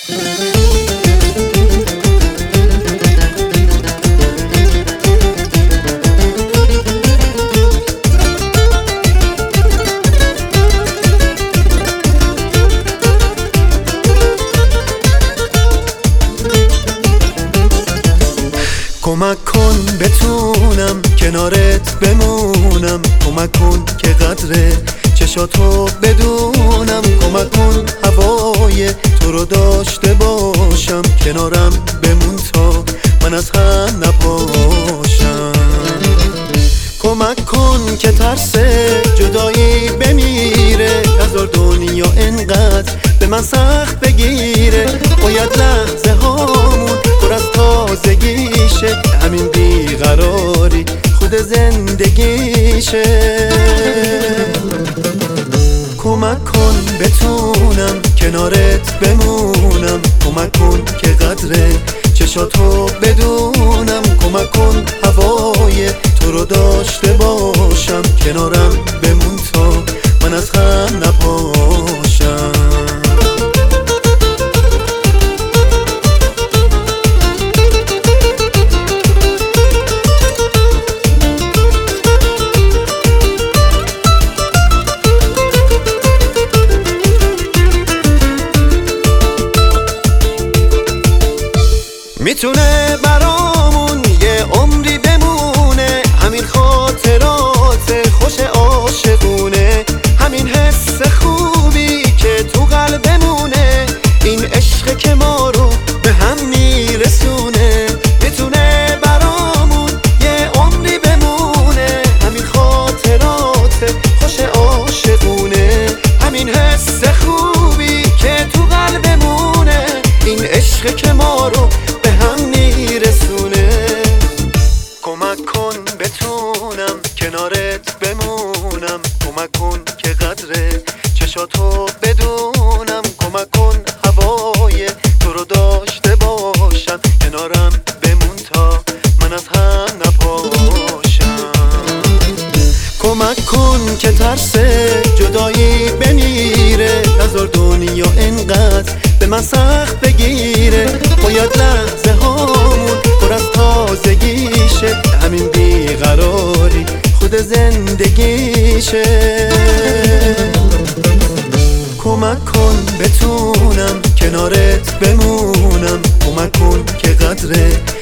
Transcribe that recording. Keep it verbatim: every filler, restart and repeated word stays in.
کمک کن بتونم کنارت بمونم، کمک کن که قدر چشاتو بدونم، کمک کن هوای تو رو داشته باشم، کنارم بمون تا من از هم نپاشم. کمک کن که ترس جدایی بمیره، هزار دنیا انقدر به من سخت بگیره، باید لحظه هامون پر از تازگیشه، همین بیقراری خود زندگیشه. کمک کن بتونم کنارت بمونم، کمک کن که قدر چشاتو بدونم، کمک کن هوای تو رو داشته باشم، کنارم بمون تا من از هم نپاشم. میتونه برامون یه عمری بمونه، همین خاطرات خوش عاشقونه، همین حس خوبی که تو قلبمونه، این عشق که ما رو به هم میرسونه. میتونه برامون یه عمری بمونه، همین خاطرات خوش عاشقونه، همین حس خوبی که تو قلبمونه، این عشق که ما رو به هم میرسونه. کمک کن بتونم کنارت بمونم، کمک کن که قدر چشاتو بدونم، کمک کن هوای تو رو داشته باشم، کنارم بمون تا من از هم نپاشم. کمک کن که ترس جدایی بمیره، هزار دنیا انقدر به من سخت بگیره، باید لحظه هامون پر از تازگیشه، همین بیقراری خود زندگیشه. کمک کن بتونم کنارت بمونم، کمک کن که قدر